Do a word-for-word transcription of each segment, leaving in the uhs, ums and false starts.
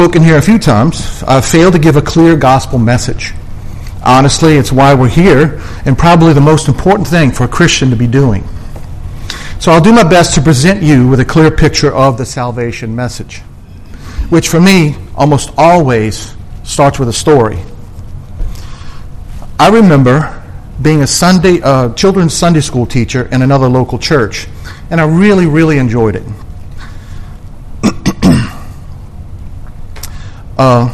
Spoken here a few times, I've failed to give a clear gospel message. Honestly, it's why we're here, and probably the most important thing for a Christian to be doing. So I'll do my best to present you with a clear picture of the salvation message, which for me almost always starts with a story. I remember being a Sunday uh, children's Sunday school teacher in another local church, and I really, really enjoyed it. uh,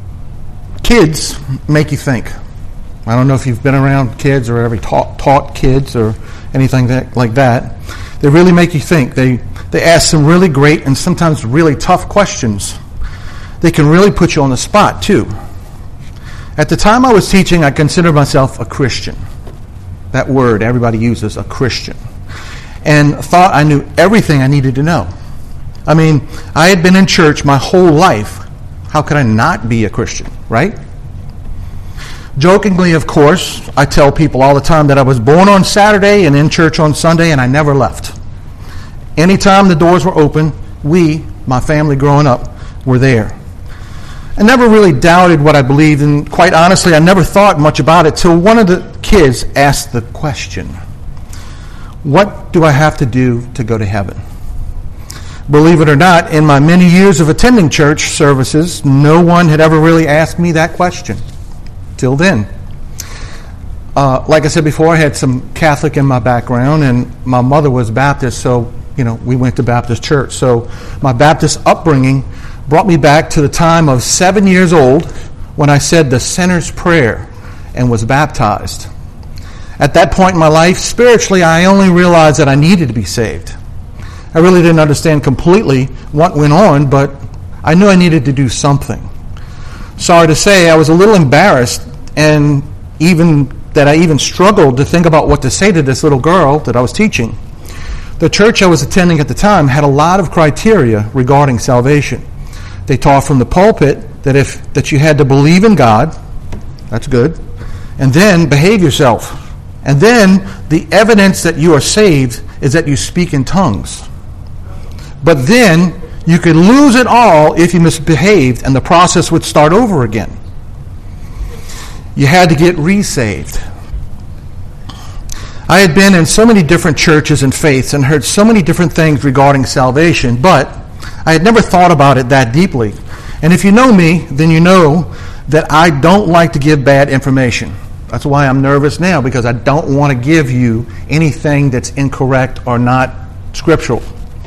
kids make you think. I don't know if you've been around kids or ever taught, taught kids or anything that, like that. They really make you think. They they ask some really great and sometimes really tough questions. They can really put you on the spot, too. At the time I was teaching, I considered myself a Christian. That word everybody uses, a Christian. And thought I knew everything I needed to know. I mean, I had been in church my whole life. How could I not be a Christian, right? Jokingly, of course, I tell people all the time that I was born on Saturday and in church on Sunday, and I never left. Anytime the doors were open, we, my family growing up, were there. I never really doubted what I believed, and quite honestly, I never thought much about it till one of the kids asked the question, what do I have to do to go to heaven? Believe it or not, in my many years of attending church services, no one had ever really asked me that question. Till then. Uh, like I said before, I had some Catholic in my background, and my mother was Baptist, so, you know, we went to Baptist church. So my Baptist upbringing brought me back to the time of seven years old when I said the sinner's prayer and was baptized. At that point in my life, spiritually, I only realized that I needed to be saved. I really didn't understand completely what went on, but I knew I needed to do something. Sorry to say, I was a little embarrassed, and even that I even struggled to think about what to say to this little girl that I was teaching. The church I was attending at the time had a lot of criteria regarding salvation. They taught from the pulpit that if that you had to believe in God, that's good, and then behave yourself. And then the evidence that you are saved is that you speak in tongues. But then you could lose it all if you misbehaved, and the process would start over again. You had to get resaved. I had been in so many different churches and faiths and heard so many different things regarding salvation, but I had never thought about it that deeply. And if you know me, then you know that I don't like to give bad information. That's why I'm nervous now, because I don't want to give you anything that's incorrect or not scriptural.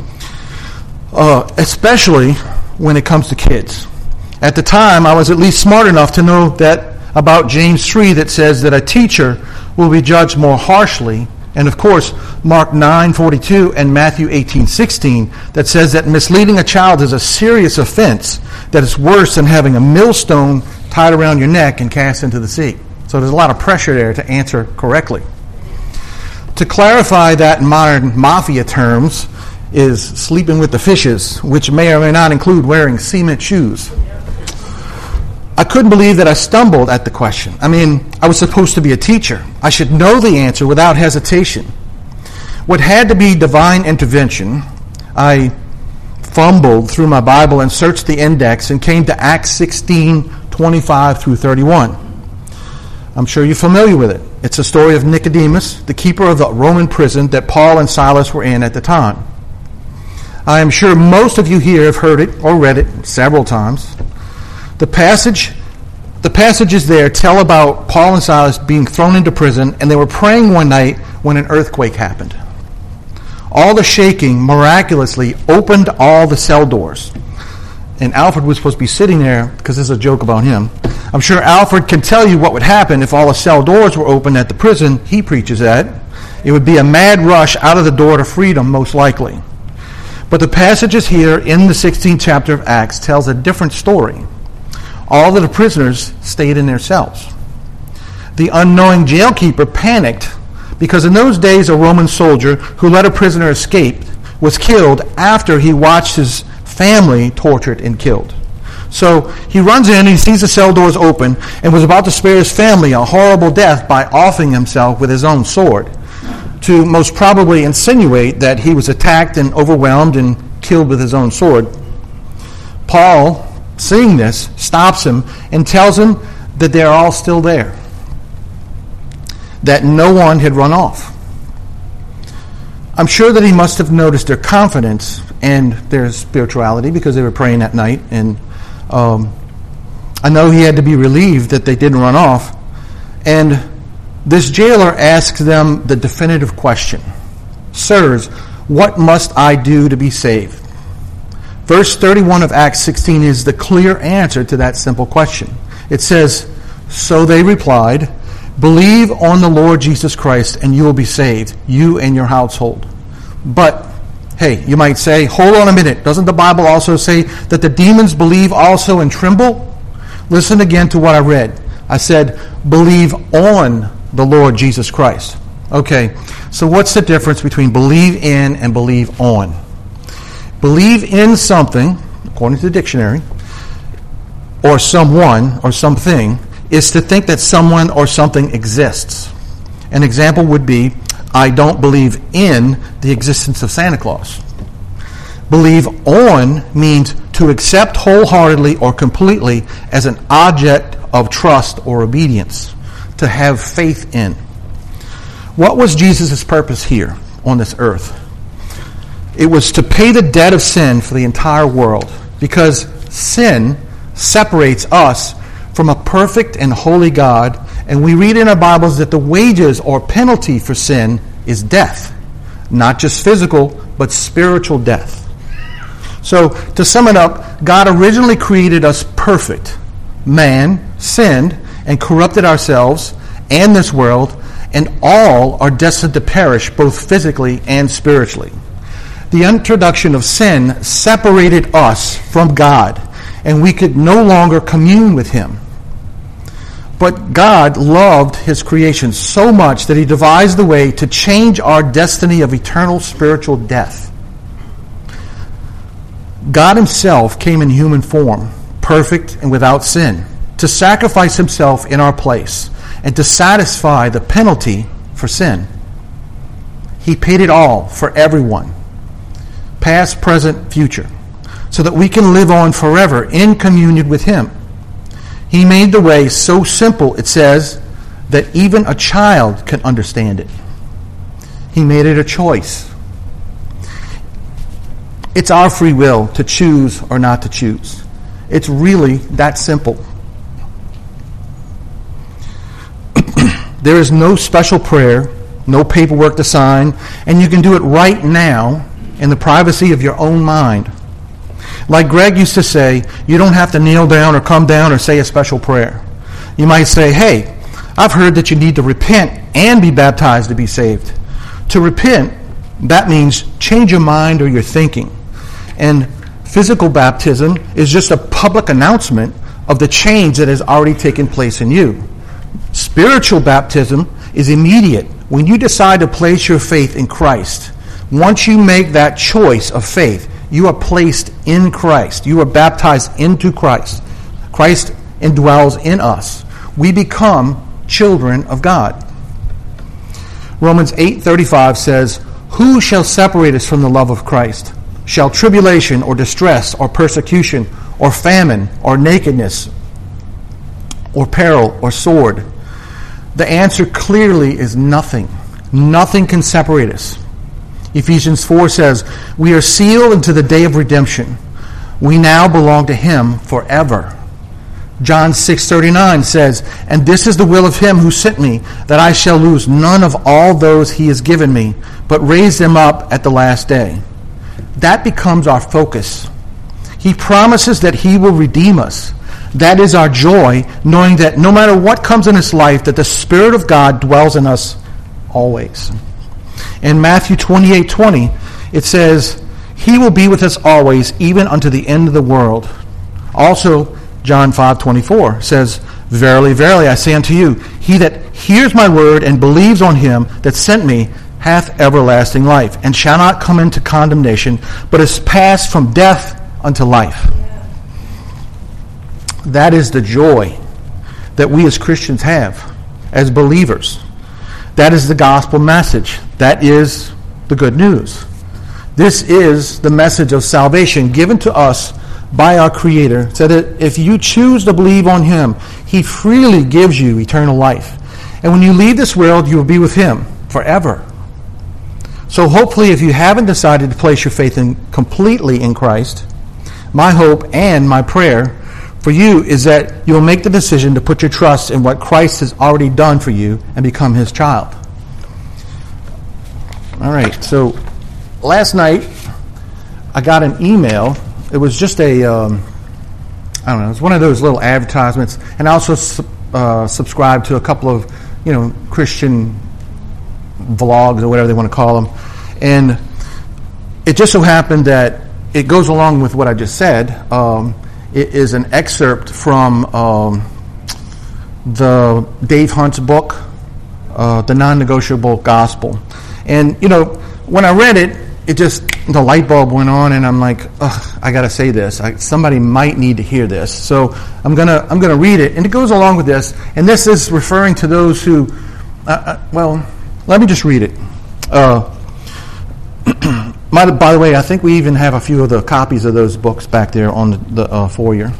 Uh, especially when it comes to kids. At the time, I was at least smart enough to know that about James three that says that a teacher will be judged more harshly, and of course, Mark nine forty-two and Matthew eighteen sixteen that says that misleading a child is a serious offense, that is worse than having a millstone tied around your neck and cast into the sea. So there's a lot of pressure there to answer correctly. To clarify that in modern mafia terms, is sleeping with the fishes, which may or may not include wearing cement shoes. I couldn't believe that I stumbled at the question. I mean, I was supposed to be a teacher. I should know the answer without hesitation. What had to be divine intervention, I fumbled through my Bible and searched the index and came to Acts sixteen, twenty-five through thirty-one. I'm sure you're familiar with it. It's a story of Nicodemus, the keeper of the Roman prison that Paul and Silas were in at the time. I am sure most of you here have heard it or read it several times. The passage, the passages there tell about Paul and Silas being thrown into prison, and they were praying one night when an earthquake happened. All the shaking miraculously opened all the cell doors. And Alfred was supposed to be sitting there, because this is a joke about him. I'm sure Alfred can tell you what would happen if all the cell doors were open at the prison he preaches at. It would be a mad rush out of the door to freedom, most likely. But the passages here in the sixteenth chapter of Acts tells a different story. All of the prisoners stayed in their cells. The unknowing jailkeeper panicked because in those days a Roman soldier who let a prisoner escape was killed after he watched his family tortured and killed. So he runs in and he sees the cell doors open and was about to spare his family a horrible death by offing himself with his own sword, to most probably insinuate that he was attacked and overwhelmed and killed with his own sword. Paul seeing this, stops him and tells him that they're all still there, that no one had run off. I'm sure that he must have noticed their confidence and their spirituality because they were praying at night, and um, I know he had to be relieved that they didn't run off. And this jailer asks them the definitive question, "Sirs, what must I do to be saved?" Verse thirty-one of Acts sixteen is the clear answer to that simple question. It says, "So they replied, 'Believe on the Lord Jesus Christ and you will be saved, you and your household.'" But, hey, you might say, hold on a minute. Doesn't the Bible also say that the demons believe also and tremble? Listen again to what I read. I said, believe on the Lord Jesus Christ. Okay, so what's the difference between believe in and believe on? Believe in something, according to the dictionary, or someone or something, is to think that someone or something exists. An example would be, I don't believe in the existence of Santa Claus. Believe on means to accept wholeheartedly or completely as an object of trust or obedience, to have faith in. What was Jesus' purpose here on this earth? It was to pay the debt of sin for the entire world, because sin separates us from a perfect and holy God, and we read in our Bibles that the wages or penalty for sin is death. Not just physical, but spiritual death. So, to sum it up, God originally created us perfect. Man sinned and corrupted ourselves and this world, and all are destined to perish both physically and spiritually. The introduction of sin separated us from God, and we could no longer commune with Him. But God loved His creation so much that He devised the way to change our destiny of eternal spiritual death. God Himself came in human form, perfect and without sin, to sacrifice Himself in our place and to satisfy the penalty for sin. He paid it all for everyone, past, present, future, so that we can live on forever in communion with Him. He made the way so simple, it says, that even a child can understand it. He made it a choice. It's our free will to choose or not to choose. It's really that simple. There is no special prayer, no paperwork to sign, and you can do it right now in the privacy of your own mind. Like Greg used to say, you don't have to kneel down or come down or say a special prayer. You might say, hey, I've heard that you need to repent and be baptized to be saved. To repent, that means change your mind or your thinking. And physical baptism is just a public announcement of the change that has already taken place in you. Spiritual baptism is immediate. When you decide to place your faith in Christ, once you make that choice of faith, you are placed in Christ. You are baptized into Christ. Christ indwells in us. We become children of God. Romans eight thirty-five says, "Who shall separate us from the love of Christ? Shall tribulation or distress or persecution or famine or nakedness or peril or sword?" The answer clearly is nothing. Nothing can separate us. Ephesians four says, "We are sealed unto the day of redemption. We now belong to Him forever." John six thirty-nine says, "And this is the will of Him who sent me, that I shall lose none of all those He has given me, but raise them up at the last day." That becomes our focus. He promises that He will redeem us. That is our joy, knowing that no matter what comes in this life, that the Spirit of God dwells in us always. In Matthew twenty-eight twenty, it says, "He will be with us always, even unto the end of the world." Also, John five twenty-four says, "Verily, verily, I say unto you, he that hears my word and believes on Him that sent me hath everlasting life, and shall not come into condemnation, but is passed from death unto life." That is the joy that we as Christians have, as believers. That is the gospel message. That is the good news. This is the message of salvation given to us by our Creator, so that if you choose to believe on Him, He freely gives you eternal life. And when you leave this world, you will be with Him forever. So hopefully, if you haven't decided to place your faith in completely in Christ, my hope and my prayer for you is that you'll make the decision to put your trust in what Christ has already done for you and become His child. All right, so last night I got an email. It was just a, um, I don't know, it was one of those little advertisements. And I also uh, subscribed to a couple of, you know, Christian vlogs or whatever they want to call them. And it just so happened that it goes along with what I just said. Um, it is an excerpt from um, the Dave Hunt's book, uh, The Non-Negotiable Gospel. And, you know, when I read it, it just, the light bulb went on, and I'm like, ugh, I got to say this. I, somebody might need to hear this. So I'm going to I'm gonna read it. And it goes along with this. And this is referring to those who, uh, uh, well, let me just read it. Uh, by the way, I think we even have a few of the copies of those books back there on the, the uh, foyer.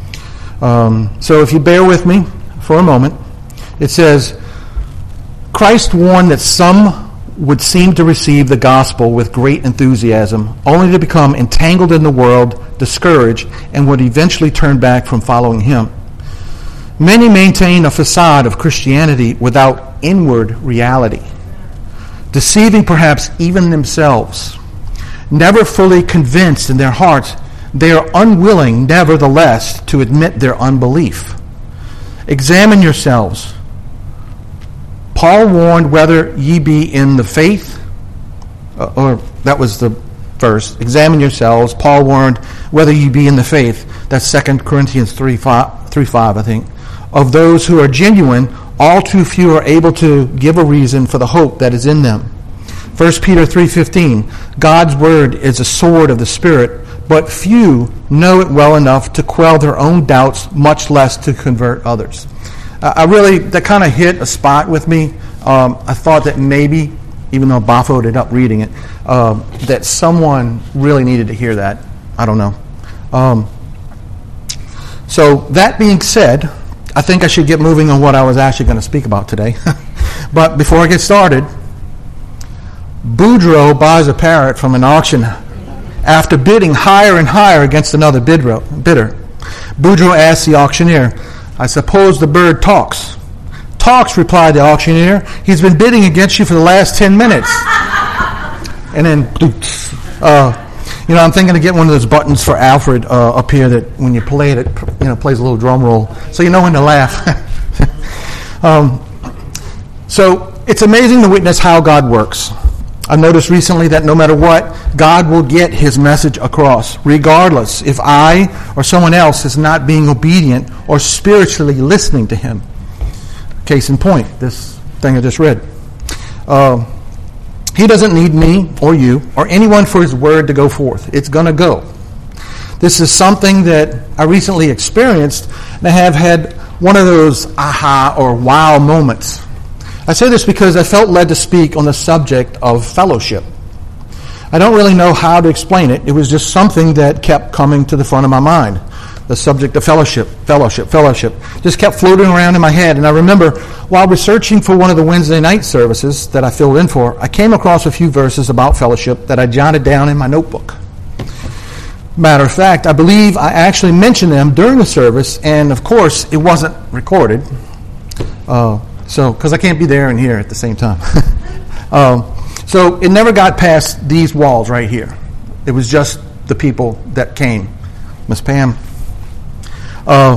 Um, so if you bear with me for a moment, it says, Christ warned that some would seem to receive the gospel with great enthusiasm, only to become entangled in the world, discouraged, and would eventually turn back from following Him. Many maintain a facade of Christianity without inward reality, deceiving perhaps even themselves. Never fully convinced in their hearts, they are unwilling, nevertheless, to admit their unbelief. Examine yourselves. Paul warned, whether ye be in the faith, uh, or that was the verse, examine yourselves. Paul warned, whether ye be in the faith, that's Second Corinthians three five, three five, I think, of those who are genuine, all too few are able to give a reason for the hope that is in them. First Peter three fifteen, God's word is a sword of the Spirit, but few know it well enough to quell their own doubts, much less to convert others. Uh, I really, that kind of hit a spot with me. Um, I thought that maybe, even though Baffoed it up reading it, uh, that someone really needed to hear that. I don't know. Um, so that being said, I think I should get moving on what I was actually going to speak about today. But before I get started, Boudreaux buys a parrot from an auction after bidding higher and higher against another bidder. Boudreaux asks the auctioneer, I suppose the bird talks. Talks, replied the auctioneer. He's been bidding against you for the last ten minutes. And then, uh, you know, I'm thinking of getting one of those buttons for Alfred uh, up here that when you play it, it you know, plays a little drum roll. So you know when to laugh. um, so it's amazing to witness how God works. I've noticed recently that no matter what, God will get His message across, regardless if I or someone else is not being obedient or spiritually listening to Him. Case in point, this thing I just read. Uh, he doesn't need me or you or anyone for His word to go forth. It's going to go. This is something that I recently experienced, and I have had one of those aha or wow moments. I say this because I felt led to speak on the subject of fellowship. I don't really know how to explain it. It was just something that kept coming to the front of my mind. The subject of fellowship, fellowship, fellowship. Just kept floating around in my head. And I remember while researching for one of the Wednesday night services that I filled in for, I came across a few verses about fellowship that I jotted down in my notebook. Matter of fact, I believe I actually mentioned them during the service, and of course, it wasn't recorded. Uh, So, because I can't be there and here at the same time. um, so it never got past these walls right here. It was just the people that came. Miss Pam. Uh,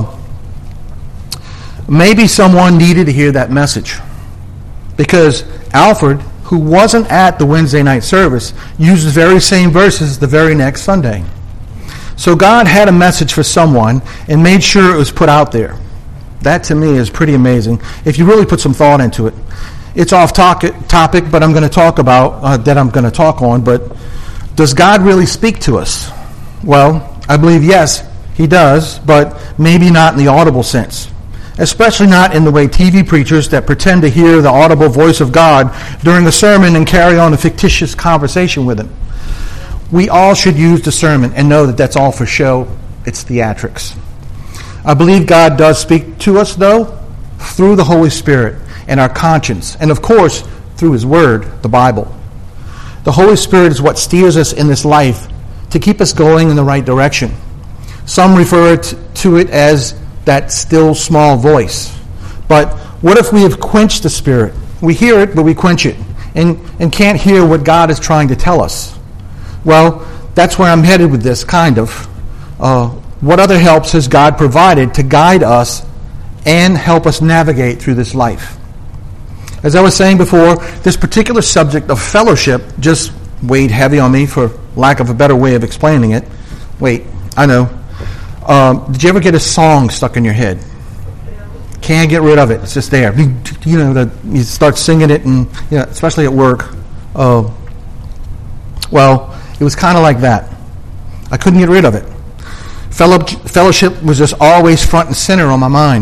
maybe someone needed to hear that message. Because Alfred, who wasn't at the Wednesday night service, used the very same verses the very next Sunday. So God had a message for someone and made sure it was put out there. That, to me, is pretty amazing if you really put some thought into it. It's off topic, but I'm going to talk about, uh, that I'm going to talk on, but does God really speak to us? Well, I believe, yes, He does, but maybe not in the audible sense, especially not in the way T V preachers that pretend to hear the audible voice of God during a sermon and carry on a fictitious conversation with Him. We all should use discernment and know that that's all for show it's theatrics. I believe God does speak to us, though, through the Holy Spirit and our conscience, and of course, through His Word, the Bible. The Holy Spirit is what steers us in this life to keep us going in the right direction. Some refer to it as that still small voice. But what if we have quenched the Spirit? We hear it, but we quench it, and, and can't hear what God is trying to tell us. Well, that's where I'm headed with this, kind of. Uh, what other helps has God provided to guide us and help us navigate through this life? As I was saying before, this particular subject of fellowship just weighed heavy on me, for lack of a better way of explaining it. Wait, I know. Um, did you ever get a song stuck in your head? Can't get rid of it. It's just there. You, you know, the, you start singing it, and you know, especially at work. Uh, well, it was kind of like that. I couldn't get rid of it. Fellow, fellowship was just always front and center on my mind.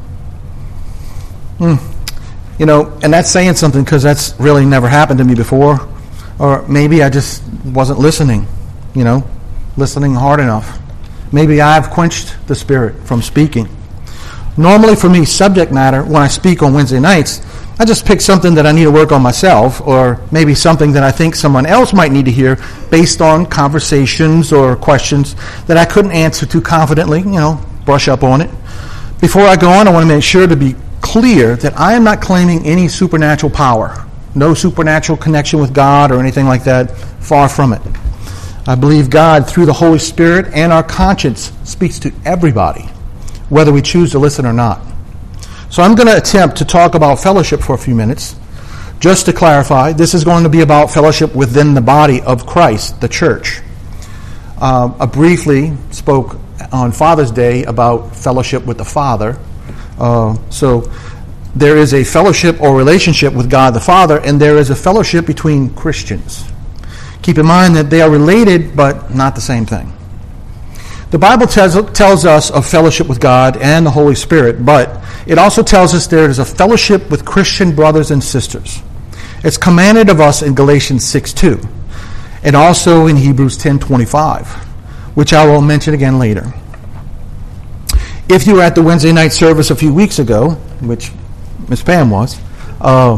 Hmm. You know, and that's saying something, because that's really never happened to me before. Or maybe I just wasn't listening, you know, listening hard enough. Maybe I've quenched the Spirit from speaking. Normally for me, subject matter, when I speak on Wednesday nights, I just pick something that I need to work on myself, or maybe something that I think someone else might need to hear based on conversations or questions that I couldn't answer too confidently, you know, brush up on it. Before I go on, I want to make sure to be clear that I am not claiming any supernatural power. No supernatural connection with God or anything like that. Far from it. I believe God, through the Holy Spirit and our conscience, speaks to everybody, whether we choose to listen or not. So I'm going to attempt to talk about fellowship for a few minutes. Just to clarify, this is going to be about fellowship within the body of Christ, the church. Uh, I briefly spoke on Father's Day about fellowship with the Father. Uh, so there is a fellowship or relationship with God the Father, and there is a fellowship between Christians. Keep in mind that they are related, but not the same thing. The Bible tells, tells us of fellowship with God and the Holy Spirit, but it also tells us there is a fellowship with Christian brothers and sisters. It's commanded of us in Galatians six two, and also in Hebrews ten twenty-five, which I will mention again later. If you were at the Wednesday night service a few weeks ago, which Miss Pam was, uh,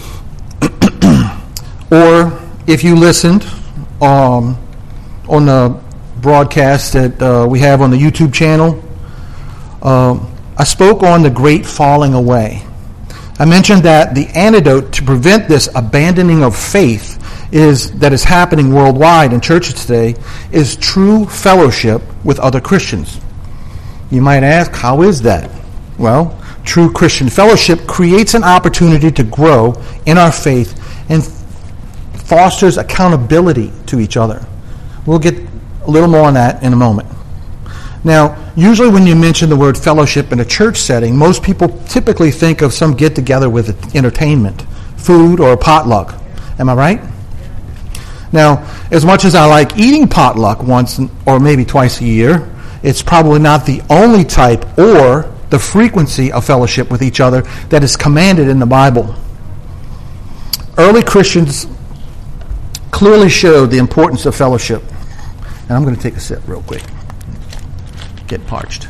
or if you listened um, on the broadcast that uh, we have on the YouTube channel, uh, I spoke on the great falling away. I mentioned that the antidote to prevent this abandoning of faith is that is happening worldwide in churches today is true fellowship with other Christians. You might ask, how is that? Well, true Christian fellowship creates an opportunity to grow in our faith and fosters accountability to each other. We'll get a little more on that in a moment. Now, usually when you mention the word fellowship in a church setting, most people typically think of some get-together with entertainment, food, or a potluck. Am I right? Now, as much as I like eating potluck once or maybe twice a year, it's probably not the only type or the frequency of fellowship with each other that is commanded in the Bible. Early Christians clearly showed the importance of fellowship. And I'm going to take a sip real quick. Get parched.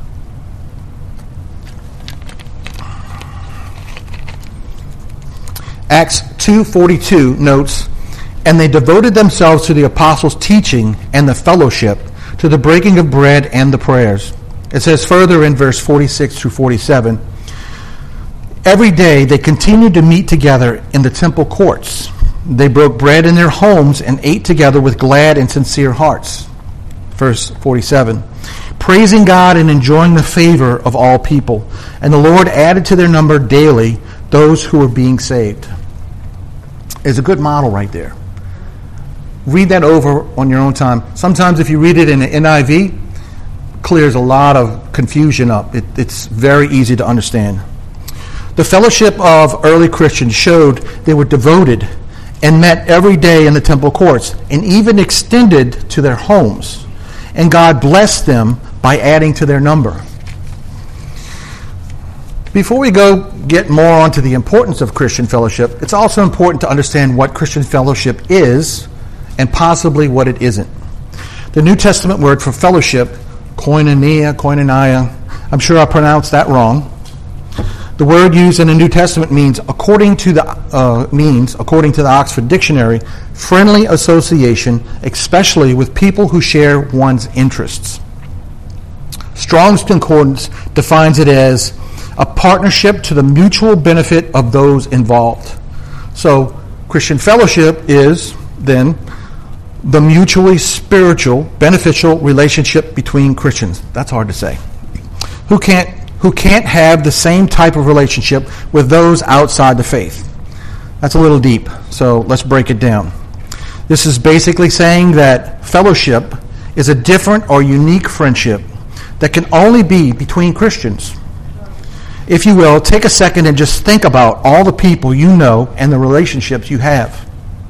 Acts two forty-two notes, "And they devoted themselves to the apostles' teaching and the fellowship, to the breaking of bread and the prayers." It says further in verse forty-six through forty-seven, "Every day they continued to meet together in the temple courts. They broke bread in their homes and ate together with glad and sincere hearts." Verse forty-seven, "Praising God and enjoying the favor of all people. And the Lord added to their number daily those who were being saved." It's a good model right there. Read that over on your own time. Sometimes if you read it in the N I V, clears a lot of confusion up. It, it's very easy to understand. The fellowship of early Christians showed they were devoted and met every day in the temple courts and even extended to their homes. And God blessed them by adding to their number. Before we go get more onto the importance of Christian fellowship, it's also important to understand what Christian fellowship is and possibly what it isn't. The New Testament word for fellowship, koinonia, koinonia. I'm sure I pronounced that wrong. The word used in the New Testament means, according to the uh, means, according to the Oxford Dictionary, friendly association, especially with people who share one's interests. Strong's Concordance defines it as a partnership to the mutual benefit of those involved. So, Christian fellowship is, then, the mutually spiritual, beneficial relationship between Christians. That's hard to say. Who can't, who can't have the same type of relationship with those outside the faith. That's a little deep, so let's break it down. This is basically saying that fellowship is a different or unique friendship that can only be between Christians. If you will, take a second and just think about all the people you know and the relationships you have.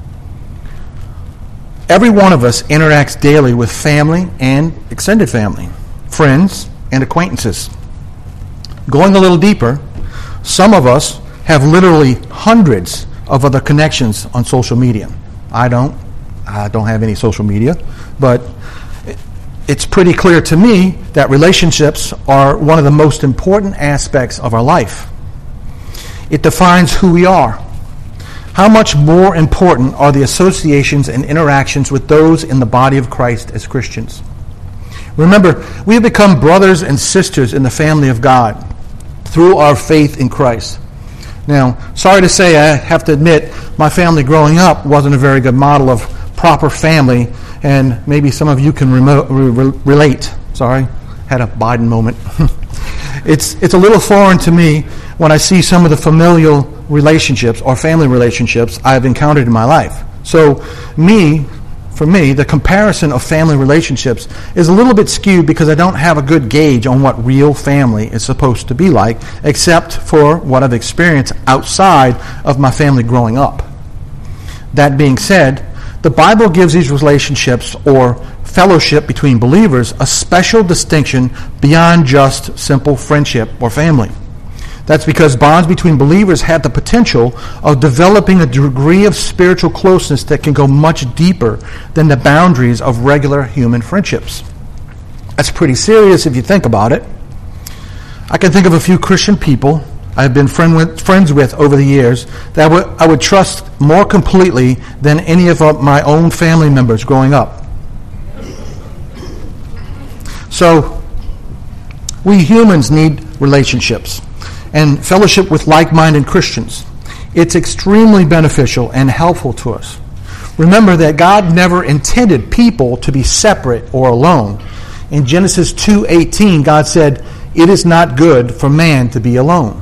Every one of us interacts daily with family and extended family, friends, and acquaintances. Going a little deeper, some of us have literally hundreds of other connections on social media. I don't. I don't have any social media, but it's pretty clear to me that relationships are one of the most important aspects of our life. It defines who we are. How much more important are the associations and interactions with those in the body of Christ as Christians? Remember, we have become brothers and sisters in the family of God through our faith in Christ. Now, sorry to say, I have to admit, my family growing up wasn't a very good model of proper family, and maybe some of you can remo- re- relate. Sorry, had a Biden moment. it's it's a little foreign to me when I see some of the familial relationships or family relationships I've encountered in my life. So me, for me, the comparison of family relationships is a little bit skewed because I don't have a good gauge on what real family is supposed to be like, except for what I've experienced outside of my family growing up. That being said, the Bible gives these relationships or fellowship between believers a special distinction beyond just simple friendship or family. That's because bonds between believers have the potential of developing a degree of spiritual closeness that can go much deeper than the boundaries of regular human friendships. That's pretty serious if you think about it. I can think of a few Christian people I've been friend with, friends with over the years that I would, I would trust more completely than any of my own family members growing up. So, we humans need relationships and fellowship with like-minded Christians. It's extremely beneficial and helpful to us. Remember that God never intended people to be separate or alone. In Genesis two eighteen, God said, "It is not good for man to be alone."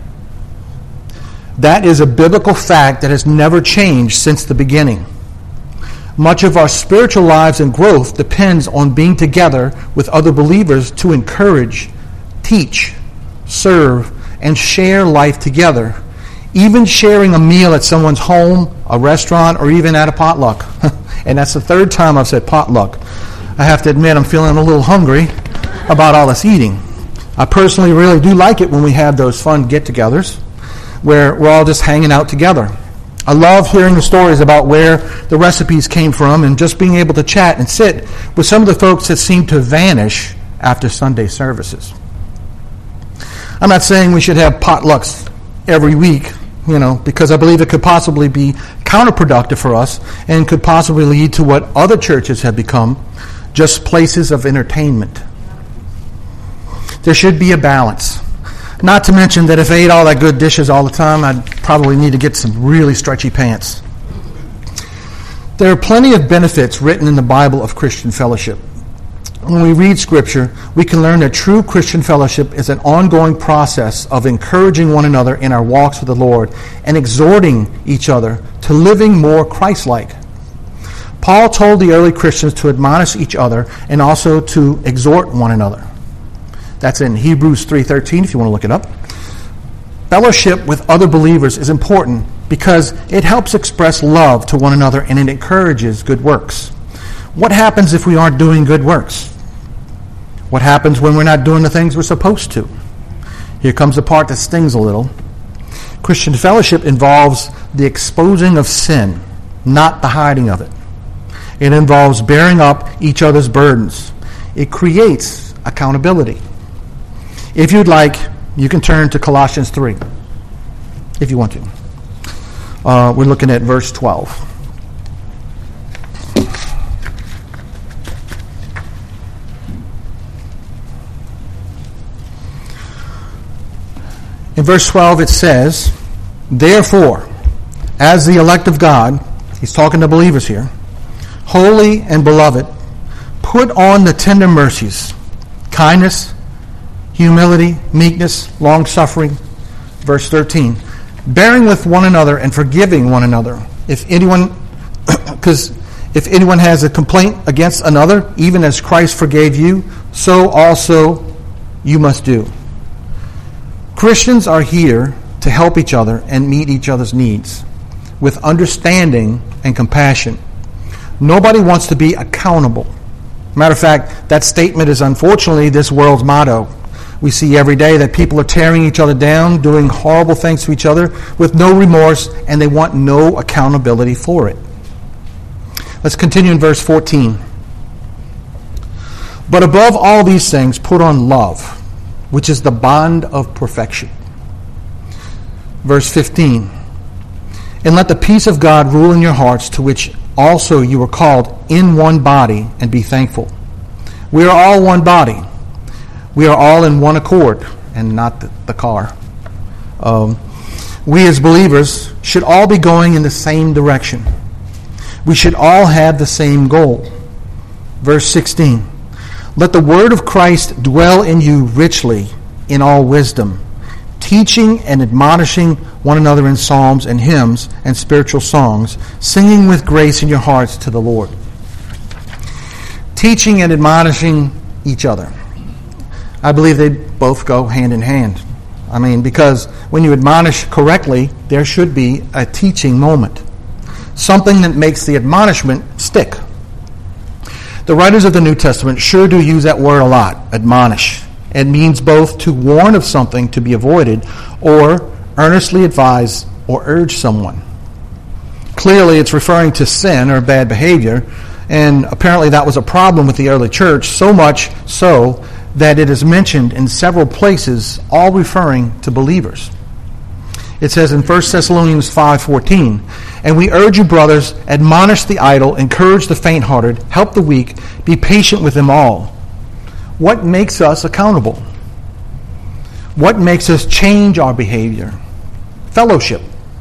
That is a biblical fact that has never changed since the beginning. Much of our spiritual lives and growth depends on being together with other believers to encourage, teach, serve, and share life together. Even sharing a meal at someone's home, a restaurant, or even at a potluck. And that's the third time I've said potluck. I have to admit I'm feeling a little hungry about all this eating. I personally really do like it when we have those fun get-togethers where we're all just hanging out together. I love hearing the stories about where the recipes came from and just being able to chat and sit with some of the folks that seem to vanish after Sunday services. I'm not saying we should have potlucks every week, you know, because I believe it could possibly be counterproductive for us and could possibly lead to what other churches have become, just places of entertainment. There should be a balance. Not to mention that if I ate all that good dishes all the time, I'd probably need to get some really stretchy pants. There are plenty of benefits written in the Bible of Christian fellowship. When we read Scripture, we can learn that true Christian fellowship is an ongoing process of encouraging one another in our walks with the Lord and exhorting each other to living more Christ-like. Paul told the early Christians to admonish each other and also to exhort one another. That's in Hebrews three thirteen, if you want to look it up. Fellowship with other believers is important because it helps express love to one another and it encourages good works. What happens if we aren't doing good works? What happens when we're not doing the things we're supposed to? Here comes the part that stings a little. Christian fellowship involves the exposing of sin, not the hiding of it. It involves bearing up each other's burdens. It creates accountability. If you'd like, you can turn to Colossians three, if you want to. Uh, we're looking at verse twelve. In verse twelve it says, therefore, as the elect of God, he's talking to believers here, holy and beloved, put on the tender mercies, kindness, humility, meekness, long-suffering. Verse thirteen, bearing with one another and forgiving one another. If anyone, because if anyone has a complaint against another, even as Christ forgave you, so also you must do. Christians are here to help each other and meet each other's needs with understanding and compassion. Nobody wants to be accountable. Matter of fact, that statement is unfortunately this world's motto. We see every day that people are tearing each other down, doing horrible things to each other with no remorse, and they want no accountability for it. Let's continue in verse fourteen. But above all these things, put on love, which is the bond of perfection. Verse fifteen. And let the peace of God rule in your hearts, to which also you were called in one body, and be thankful. We are all one body. We are all in one accord, and not the, the car. Um, we as believers should all be going in the same direction. We should all have the same goal. Verse sixteen. Let the word of Christ dwell in you richly in all wisdom, teaching and admonishing one another in psalms and hymns and spiritual songs, singing with grace in your hearts to the Lord. Teaching and admonishing each other. I believe they both go hand in hand. I mean, because when you admonish correctly, there should be a teaching moment. Something that makes the admonishment stick. The writers of the New Testament sure do use that word a lot, admonish. It means both to warn of something to be avoided or earnestly advise or urge someone. Clearly, it's referring to sin or bad behavior, and apparently that was a problem with the early church, so much so that it is mentioned in several places, all referring to believers. It says in First Thessalonians five fourteen, and we urge you, brothers, admonish the idle, encourage the faint-hearted, help the weak, be patient with them all. What makes us accountable? What makes us change our behavior? Fellowship.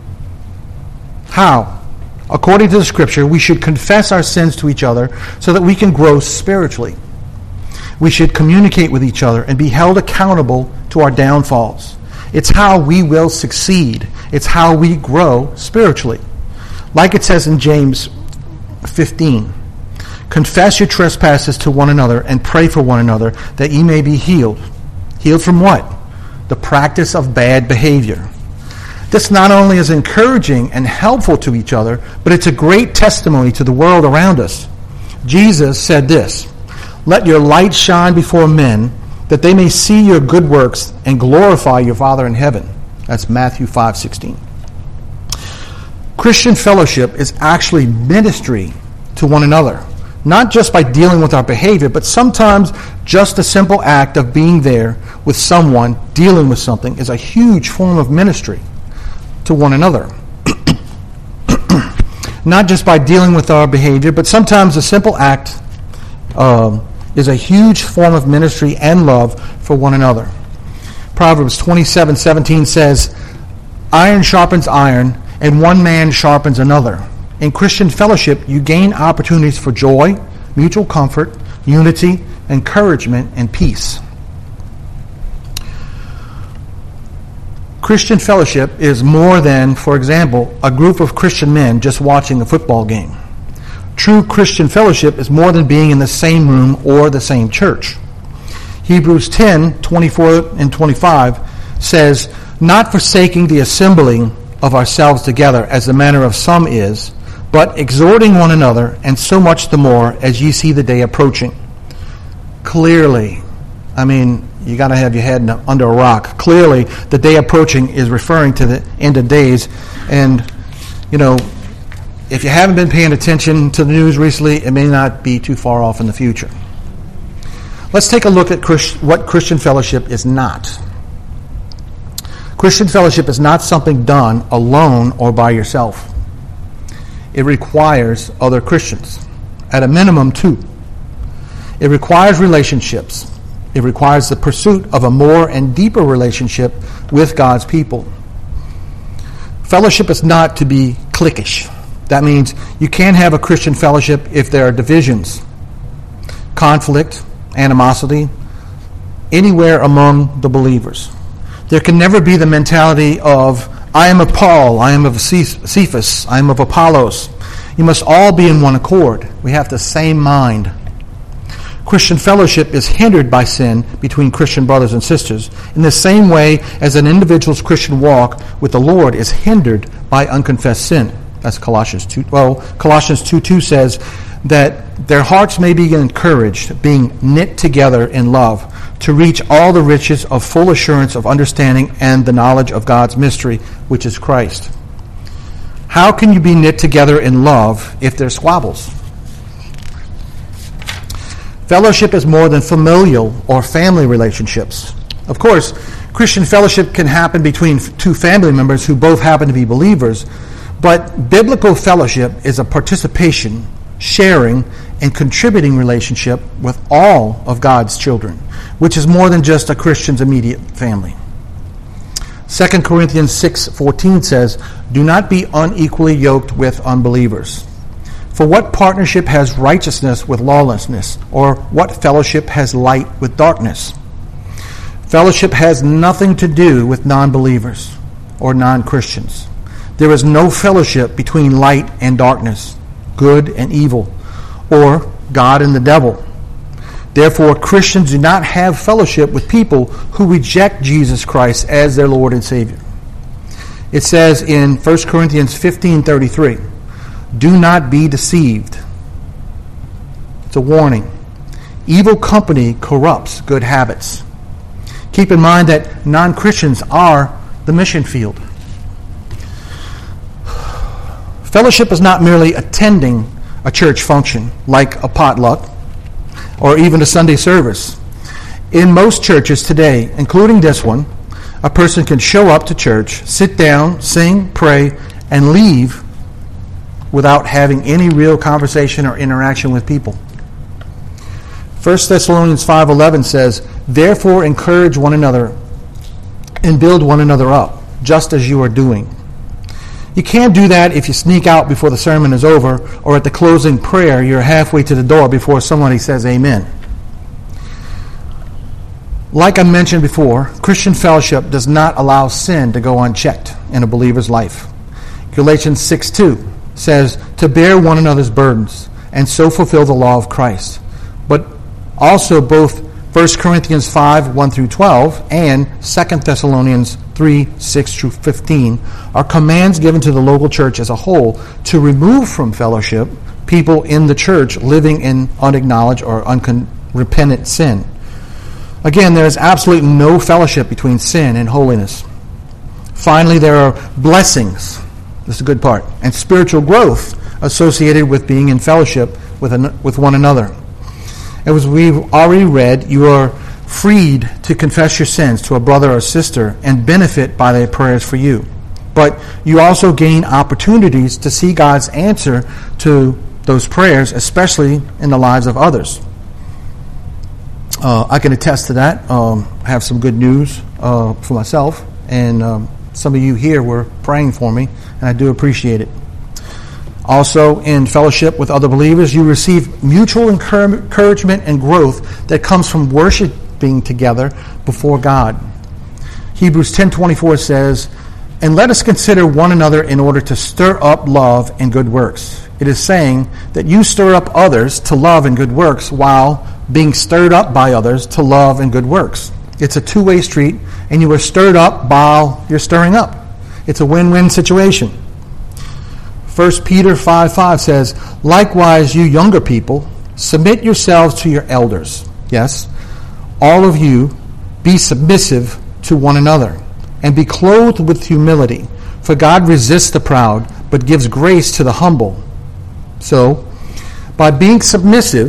How? According to the Scripture, we should confess our sins to each other so that we can grow spiritually. We should communicate with each other and be held accountable to our downfalls. It's how we will succeed. It's how we grow spiritually. Like it says in James fifteen, confess your trespasses to one another and pray for one another that ye may be healed. Healed from what? The practice of bad behavior. This not only is encouraging and helpful to each other, but it's a great testimony to the world around us. Jesus said this, let your light shine before men, that they may see your good works and glorify your Father in heaven. That's Matthew five sixteen. Christian fellowship is actually ministry to one another, not just by dealing with our behavior, but sometimes just a simple act of being there with someone dealing with something is a huge form of ministry to one another. Not just by dealing with our behavior, but sometimes a simple act uh, is a huge form of ministry and love for one another. Proverbs twenty-seven seventeen says, iron sharpens iron, and one man sharpens another. In Christian fellowship, you gain opportunities for joy, mutual comfort, unity, encouragement, and peace. Christian fellowship is more than, for example, a group of Christian men just watching a football game. True Christian fellowship is more than being in the same room or the same church. Hebrews ten twenty-four and twenty-five says, not forsaking the assembling of ourselves together, as the manner of some is, but exhorting one another, and so much the more as ye see the day approaching. Clearly, I mean, you got to have your head under a rock. Clearly, the day approaching is referring to the end of days. And, you know, if you haven't been paying attention to the news recently, it may not be too far off in the future. Let's take a look at Christ, what Christian fellowship is not. Christian fellowship is not something done alone or by yourself. It requires other Christians, at a minimum two. It requires relationships. It requires the pursuit of a more and deeper relationship with God's people. Fellowship is not to be cliquish. That means you can't have a Christian fellowship if there are divisions, conflict, animosity, anywhere among the believers. There can never be the mentality of, I am of Paul, I am of Cephas, I am of Apollos. You must all be in one accord. We have the same mind. Christian fellowship is hindered by sin between Christian brothers and sisters in the same way as an individual's Christian walk with the Lord is hindered by unconfessed sin. That's Colossians two. Well, Colossians two two says that their hearts may be encouraged, being knit together in love, to reach all the riches of full assurance of understanding and the knowledge of God's mystery, which is Christ. How can you be knit together in love if there's squabbles? Fellowship is more than familial or family relationships. Of course, Christian fellowship can happen between two family members who both happen to be believers, but biblical fellowship is a participation, sharing, and contributing relationship with all of God's children, which is more than just a Christian's immediate family. Second Corinthians six fourteen says, "Do not be unequally yoked with unbelievers. For what partnership has righteousness with lawlessness? Or what fellowship has light with darkness?" Fellowship has nothing to do with non-believers or non-Christians. There is no fellowship between light and darkness, good and evil, or God and the devil. Therefore, Christians do not have fellowship with people who reject Jesus Christ as their Lord and Savior. It says in First Corinthians fifteen thirty-three, "Do not be deceived." It's a warning. Evil company corrupts good habits. Keep in mind that non-Christians are the mission field. Fellowship is not merely attending a church function like a potluck or even a Sunday service. In most churches today, including this one, a person can show up to church, sit down, sing, pray, and leave without having any real conversation or interaction with people. First Thessalonians five eleven says, "Therefore encourage one another and build one another up, just as you are doing." You can't do that if you sneak out before the sermon is over, or at the closing prayer you're halfway to the door before somebody says amen. Like I mentioned before, Christian fellowship does not allow sin to go unchecked in a believer's life. Galatians six two says to bear one another's burdens and so fulfill the law of Christ. But also both First Corinthians five one through twelve and Second Thessalonians three six through fifteen are commands given to the local church as a whole to remove from fellowship people in the church living in unacknowledged or unrepentant sin. Again, there is absolutely no fellowship between sin and holiness. Finally, there are blessings, this is a good part, and spiritual growth associated with being in fellowship with, an, with one another. As we've already read, you are freed to confess your sins to a brother or sister and benefit by their prayers for you. But you also gain opportunities to see God's answer to those prayers, especially in the lives of others. Uh, I can attest to that. Um, I have some good news uh, for myself, and um, some of you here were praying for me, and I do appreciate it. Also, in fellowship with other believers, you receive mutual encouragement and growth that comes from worshiping together before God. Hebrews ten twenty-four says, "And let us consider one another in order to stir up love and good works." It is saying that you stir up others to love and good works while being stirred up by others to love and good works. It's a two-way street, and you are stirred up while you're stirring up. It's a win-win situation. First Peter five five says, "Likewise, you younger people, submit yourselves to your elders." Yes, all of you, be submissive to one another, and be clothed with humility. For God resists the proud, but gives grace to the humble. So, by being submissive,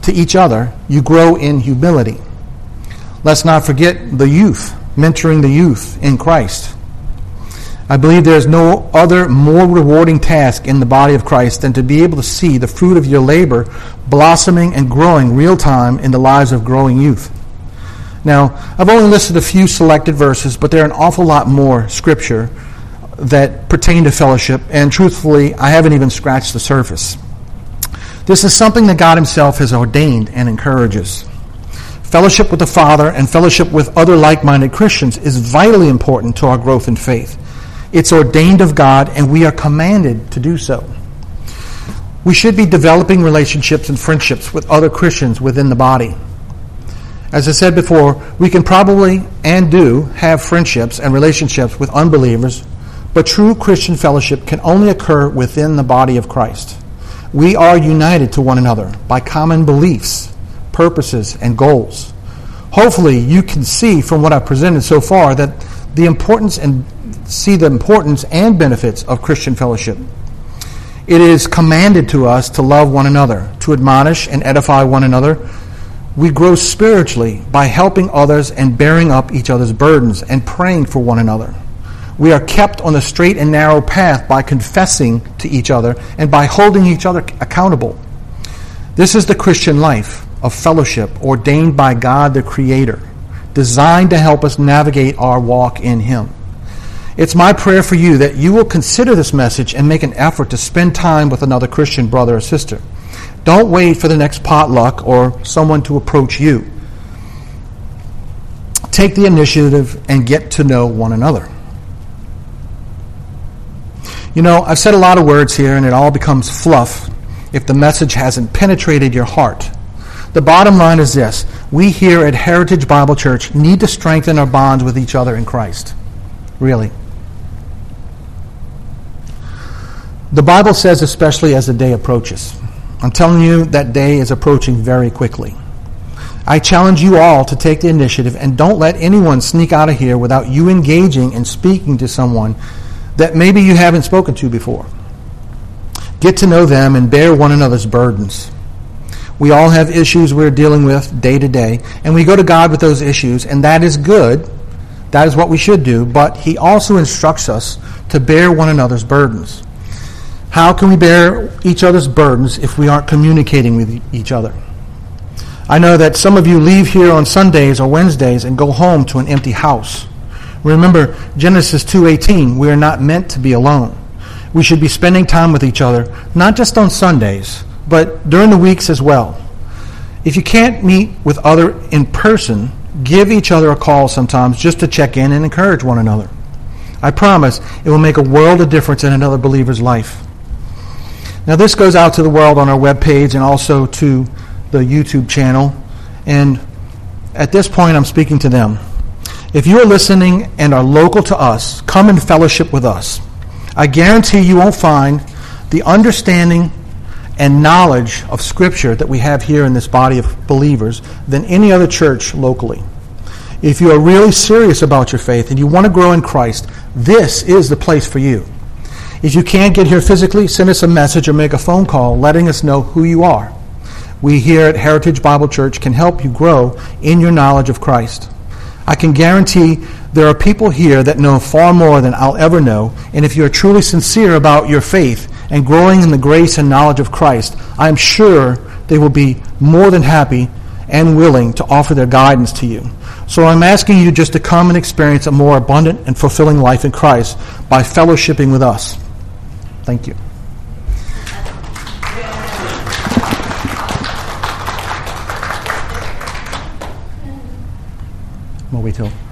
to each other, you grow in humility. Let's not forget the youth, mentoring the youth in Christ. I believe there is no other more rewarding task in the body of Christ than to be able to see the fruit of your labor blossoming and growing real time in the lives of growing youth. Now, I've only listed a few selected verses, but there are an awful lot more scripture that pertain to fellowship, and truthfully, I haven't even scratched the surface. This is something that God himself has ordained and encourages. Fellowship with the Father and fellowship with other like-minded Christians is vitally important to our growth in faith. It's ordained of God, and we are commanded to do so. We should be developing relationships and friendships with other Christians within the body. As I said before, we can probably and do have friendships and relationships with unbelievers, but true Christian fellowship can only occur within the body of Christ. We are united to one another by common beliefs, purposes, and goals. Hopefully, you can see from what I've presented so far that the importance and see the importance and benefits of Christian fellowship. It is commanded to us to love one another, to admonish and edify one another. We grow spiritually by helping others and bearing up each other's burdens and praying for one another. We are kept on the straight and narrow path by confessing to each other and by holding each other accountable. This is the Christian life of fellowship ordained by God the Creator, designed to help us navigate our walk in Him. It's my prayer for you that you will consider this message and make an effort to spend time with another Christian brother or sister. Don't wait for the next potluck or someone to approach you. Take the initiative and get to know one another. You know, I've said a lot of words here, and it all becomes fluff if the message hasn't penetrated your heart. The bottom line is this: we here at Heritage Bible Church need to strengthen our bonds with each other in Christ. Really. The Bible says, especially as the day approaches. I'm telling you, that day is approaching very quickly. I challenge you all to take the initiative and don't let anyone sneak out of here without you engaging and speaking to someone that maybe you haven't spoken to before. Get to know them and bear one another's burdens. We all have issues we're dealing with day to day, and we go to God with those issues, and that is good. That is what we should do, but He also instructs us to bear one another's burdens. How can we bear each other's burdens if we aren't communicating with each other? I know that some of you leave here on Sundays or Wednesdays and go home to an empty house. Remember Genesis two eighteen, we are not meant to be alone. We should be spending time with each other, not just on Sundays, but during the weeks as well. If you can't meet with other in person, give each other a call sometimes just to check in and encourage one another. I promise it will make a world of difference in another believer's life. Now, this goes out to the world on our webpage and also to the YouTube channel. And at this point, I'm speaking to them. If you are listening and are local to us, come and fellowship with us. I guarantee you won't find the understanding and knowledge of Scripture that we have here in this body of believers than any other church locally. If you are really serious about your faith and you want to grow in Christ, this is the place for you. If you can't get here physically, send us a message or make a phone call letting us know who you are. We here at Heritage Bible Church can help you grow in your knowledge of Christ. I can guarantee there are people here that know far more than I'll ever know, and if you are truly sincere about your faith and growing in the grace and knowledge of Christ, I am sure they will be more than happy and willing to offer their guidance to you. So I'm asking you just to come and experience a more abundant and fulfilling life in Christ by fellowshipping with us. Thank you. We'll wait till